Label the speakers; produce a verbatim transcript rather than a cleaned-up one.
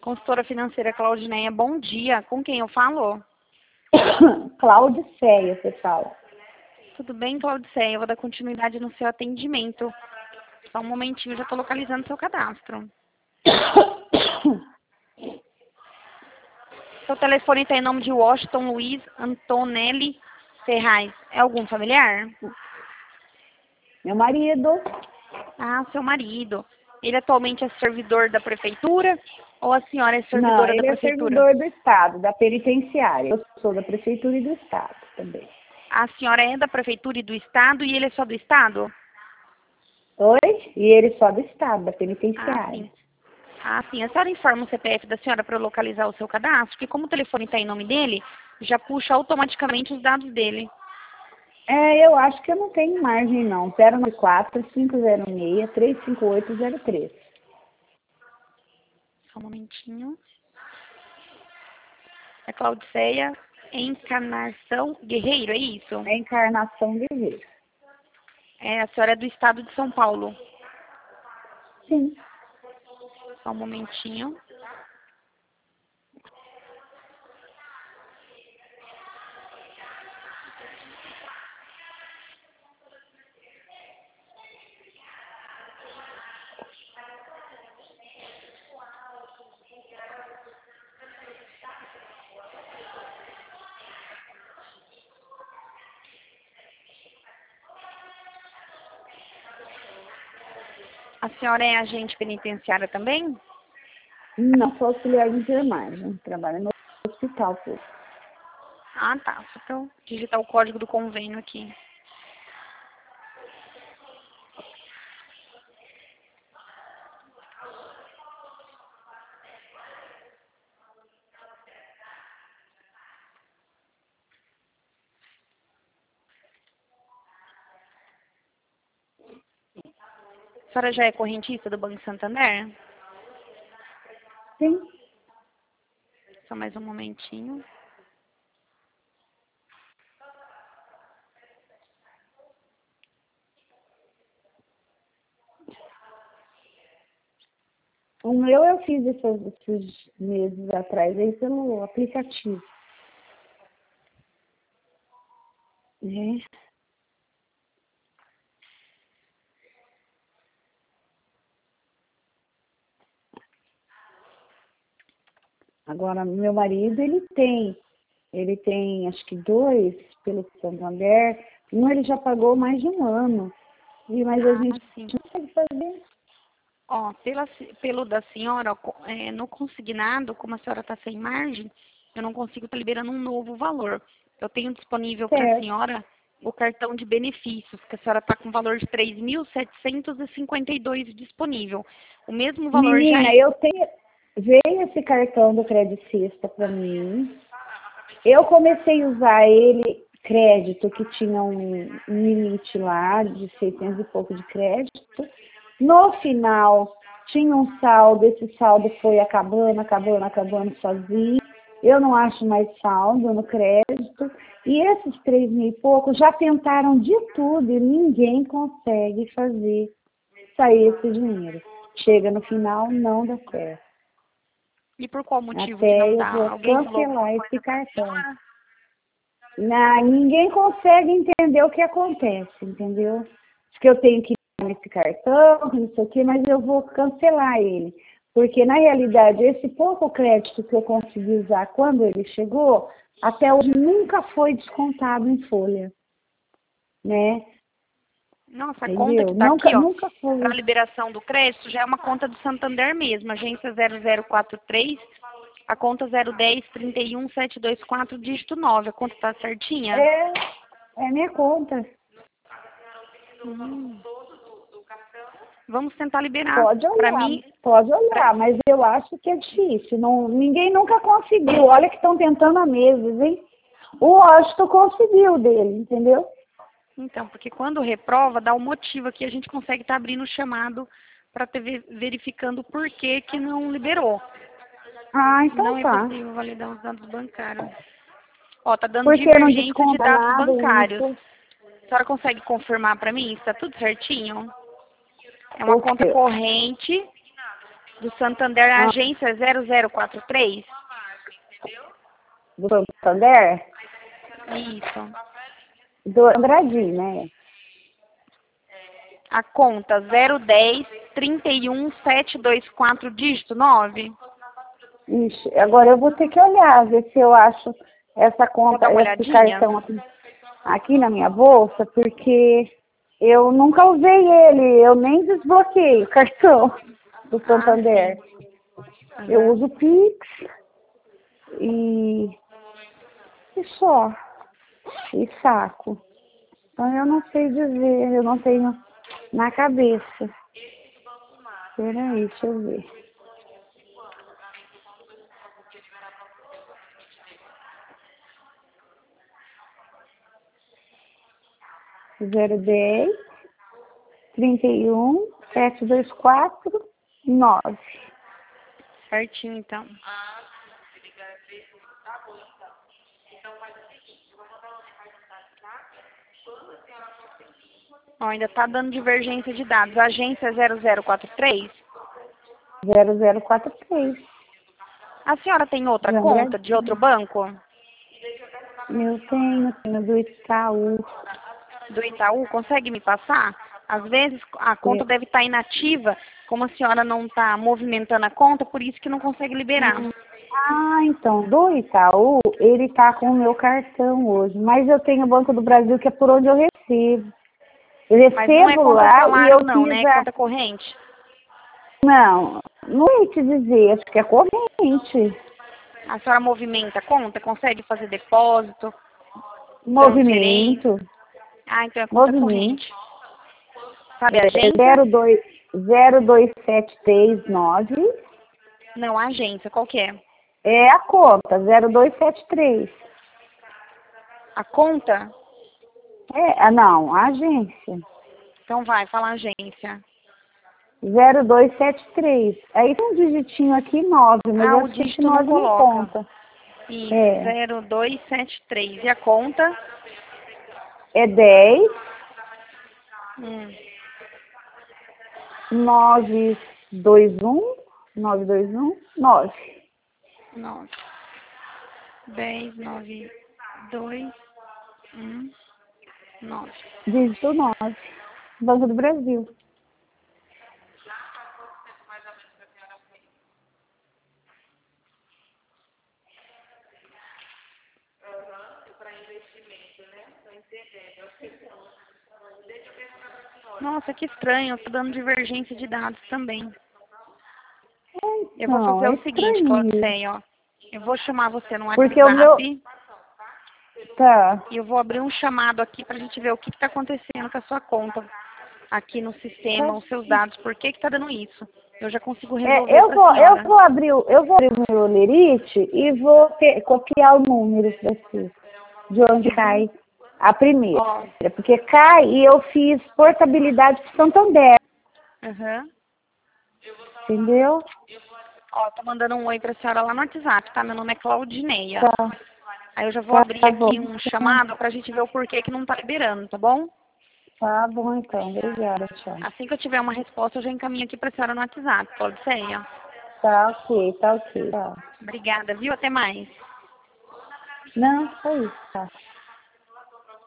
Speaker 1: Consultora financeira Claudineia, bom dia. Com quem eu falo?
Speaker 2: Claudiceia, você fala.
Speaker 1: Tudo bem, Claudiceia? Eu vou dar continuidade no seu atendimento. Só um momentinho, já estou localizando seu cadastro. Seu telefone está em nome de Washington Luiz Antonelli Ferraz. É algum familiar?
Speaker 2: Meu marido.
Speaker 1: Ah, seu marido. Ele atualmente é servidor da prefeitura ou a senhora é servidora
Speaker 2: Não,
Speaker 1: da
Speaker 2: ele é
Speaker 1: prefeitura?
Speaker 2: servidor do Estado, da penitenciária. Eu sou da prefeitura e do Estado também.
Speaker 1: A senhora é da prefeitura e do estado e ele é só do estado?
Speaker 2: Oi? E ele só do Estado, da
Speaker 1: Ah,
Speaker 2: penitenciária.
Speaker 1: sim. Ah, sim. A senhora informa o C P F da senhora para eu localizar o seu cadastro? Porque como o telefone está em nome dele, já puxa automaticamente os dados dele.
Speaker 2: É, eu acho que eu não tenho margem, não. zero nove quatro, cinco zero seis, três cinco oito zero três.
Speaker 1: Só um momentinho. É Claudiceia Encarnação Guerreiro, é isso?
Speaker 2: É Encarnação Guerreiro.
Speaker 1: É, a senhora é do estado de São Paulo.
Speaker 2: Sim.
Speaker 1: Só um momentinho. A senhora é agente penitenciária também?
Speaker 2: Não sou auxiliar de enfermagem. Trabalho no hospital público.
Speaker 1: Ah, tá. Só para eu digitar o código do convênio aqui. A senhora já é correntista do Banco Santander?
Speaker 2: Sim.
Speaker 1: Só mais um momentinho.
Speaker 2: O meu eu fiz esses, esses meses atrás aí pelo aplicativo. É. Agora, meu marido, ele tem, ele tem acho que dois pelo Santander. Um ele já pagou mais de um ano. E, mas a
Speaker 1: Ah,
Speaker 2: gente
Speaker 1: sim.
Speaker 2: não consegue fazer.
Speaker 1: Ó, pela, pelo da senhora, ó, co- é, no consignado, como a senhora está sem margem, eu não consigo estar liberando um novo valor. Eu tenho disponível para a
Speaker 2: Certo.
Speaker 1: senhora o cartão de benefícios, que a senhora está com valor de três mil setecentos e cinquenta e dois disponível. O mesmo valor já
Speaker 2: Menina,
Speaker 1: é...
Speaker 2: eu tenho, veio esse cartão do Credicista para mim. Eu comecei a usar ele, crédito, que tinha um, um limite lá de seiscentos e pouco de crédito. No final, tinha um saldo, esse saldo foi acabando, acabando, acabando sozinho. Eu não acho mais saldo no crédito. E esses três mil e pouco já tentaram de tudo e ninguém consegue fazer sair esse dinheiro. Chega no final, não dá certo.
Speaker 1: E por qual motivo que
Speaker 2: Até
Speaker 1: não
Speaker 2: eu
Speaker 1: dá?
Speaker 2: vou
Speaker 1: Alguém falou alguma
Speaker 2: cancelar esse
Speaker 1: coisa para a
Speaker 2: cartão.
Speaker 1: senhora?
Speaker 2: Não, ninguém consegue entender o que acontece, entendeu? Diz que eu tenho que ir nesse cartão, não sei o quê, mas eu vou cancelar ele. Porque, na realidade, esse pouco crédito que eu consegui usar quando ele chegou, até hoje nunca foi descontado em folha, né?
Speaker 1: Nossa, a conta que
Speaker 2: Entendeu?
Speaker 1: está
Speaker 2: Nunca,
Speaker 1: aqui, ó,
Speaker 2: nunca
Speaker 1: para
Speaker 2: foi.
Speaker 1: liberação do crédito, já é uma conta do Santander mesmo, agência zero zero quatro três, a conta zero um zero, trinta e um, sete dois quatro, dígito nove. A conta está certinha?
Speaker 2: É, é minha conta.
Speaker 1: Hum. Vamos tentar liberar.
Speaker 2: Pode
Speaker 1: Para
Speaker 2: olhar,
Speaker 1: mim,
Speaker 2: pode
Speaker 1: pra...
Speaker 2: olhar, mas eu acho que é difícil. Não, ninguém nunca conseguiu. Olha que estão tentando há meses, hein? O Washington conseguiu dele, entendeu?
Speaker 1: então, porque quando reprova, dá o motivo aqui, a gente consegue estar abrindo o chamado para ter verificando o porquê que não liberou.
Speaker 2: Ah, então
Speaker 1: Não é
Speaker 2: tá.
Speaker 1: possível validar os dados bancários. Ó, tá dando
Speaker 2: Porque não
Speaker 1: divergência de
Speaker 2: desconta
Speaker 1: dados
Speaker 2: nada
Speaker 1: bancários.
Speaker 2: isso.
Speaker 1: A senhora consegue confirmar para mim? Está tudo certinho? É uma
Speaker 2: O
Speaker 1: conta
Speaker 2: quê?
Speaker 1: corrente Do Santander, a
Speaker 2: Ah.
Speaker 1: agência zero zero quatro três?
Speaker 2: Do Santander?
Speaker 1: Isso.
Speaker 2: Do Andradinho, né?
Speaker 1: A conta zero dez, trinta e um, setecentos e vinte e quatro, dígito nove.
Speaker 2: Ixi, agora eu vou ter que olhar, ver se eu acho essa conta,
Speaker 1: dar uma
Speaker 2: esse
Speaker 1: olhadinha?
Speaker 2: cartão aqui, aqui na minha bolsa, porque eu nunca usei ele, eu nem desbloqueei o cartão do Santander.
Speaker 1: Ah,
Speaker 2: Eu
Speaker 1: uhum.
Speaker 2: uso Pix e, e só, e saco. Então eu não sei dizer, eu não tenho na cabeça. Peraí, deixa eu ver. zero dez, trinta e um, setecentos e vinte e quatro, nove.
Speaker 1: Certinho, então. Ó, ainda tá dando divergência de dados. Agência zero zero quatro três?
Speaker 2: zero zero quatro três.
Speaker 1: A senhora tem outra
Speaker 2: De
Speaker 1: conta de
Speaker 2: Andradinho.
Speaker 1: outro banco?
Speaker 2: Eu tenho, tenho do Itaú.
Speaker 1: Do Itaú? Consegue me passar? Às vezes a conta
Speaker 2: É.
Speaker 1: deve estar inativa, como a senhora não está movimentando a conta, por isso que não consegue liberar.
Speaker 2: Ah, então, do Itaú, ele tá com o meu cartão hoje. Mas eu tenho o Banco do Brasil, que é por onde eu recebo. Eu
Speaker 1: Mas não é
Speaker 2: recebo
Speaker 1: conta
Speaker 2: lá e
Speaker 1: salário
Speaker 2: eu
Speaker 1: não, né?
Speaker 2: fiz
Speaker 1: É
Speaker 2: a...
Speaker 1: conta corrente.
Speaker 2: Não, não ia te dizer, acho que é corrente.
Speaker 1: A senhora movimenta a conta? Consegue fazer depósito? Transferência?
Speaker 2: Movimento.
Speaker 1: Ah, então é conta
Speaker 2: Movimento.
Speaker 1: corrente. Sabe a
Speaker 2: É
Speaker 1: agência?
Speaker 2: zero dois zero dois sete três nove.
Speaker 1: Não, a agência. Qual que é?
Speaker 2: É a conta, zero dois sete três.
Speaker 1: A conta?
Speaker 2: É, ah, não, a agência.
Speaker 1: Então vai, fala a agência.
Speaker 2: zero dois sete três. Aí tem um digitinho aqui, nove, mas
Speaker 1: Ah,
Speaker 2: eu
Speaker 1: o
Speaker 2: acho que esse
Speaker 1: dígito não
Speaker 2: nove não
Speaker 1: coloca.
Speaker 2: conta.
Speaker 1: Isso,
Speaker 2: É,
Speaker 1: zero dois sete três. E a conta?
Speaker 2: é dez,
Speaker 1: Hum,
Speaker 2: nove dois um, nove dois um, nove.
Speaker 1: nove. dez, nove, dois, um, nove.
Speaker 2: Dígito nove. Banco do Brasil.
Speaker 1: Nossa, que estranho. Tá dando divergência de dados também.
Speaker 2: É,
Speaker 1: Eu vou
Speaker 2: não,
Speaker 1: fazer
Speaker 2: é
Speaker 1: o seguinte,
Speaker 2: estranho.
Speaker 1: Claudiceia, ó. Eu vou chamar você no
Speaker 2: Porque o meu...
Speaker 1: WhatsApp
Speaker 2: Tá,
Speaker 1: e eu vou abrir um chamado aqui pra gente ver o que está acontecendo com a sua conta aqui no sistema,
Speaker 2: tá.
Speaker 1: os seus dados. Por que que tá dando isso? Eu já consigo resolver
Speaker 2: É, eu
Speaker 1: pra
Speaker 2: vou, eu
Speaker 1: senhora.
Speaker 2: vou abrir, o- eu vou abrir o meu Lerite e vou pe- copiar o número para você, de onde cai a primeira.
Speaker 1: Ó,
Speaker 2: Porque cai e eu fiz portabilidade para Santander,
Speaker 1: aham.
Speaker 2: entendeu?
Speaker 1: Ó, tô mandando um oi pra senhora lá no WhatsApp, tá? Meu nome é Claudineia.
Speaker 2: Tá,
Speaker 1: Aí eu já vou
Speaker 2: tá,
Speaker 1: abrir
Speaker 2: tá bom.
Speaker 1: aqui um chamado pra gente ver o porquê que não tá liberando, tá bom?
Speaker 2: Tá bom então, obrigada, tchau.
Speaker 1: Assim que eu tiver uma resposta, eu já encaminho aqui pra senhora no WhatsApp, Claudiceia.
Speaker 2: Tá ok, tá ok, tá.
Speaker 1: Obrigada, viu? Até mais.
Speaker 2: Não, só isso, tá.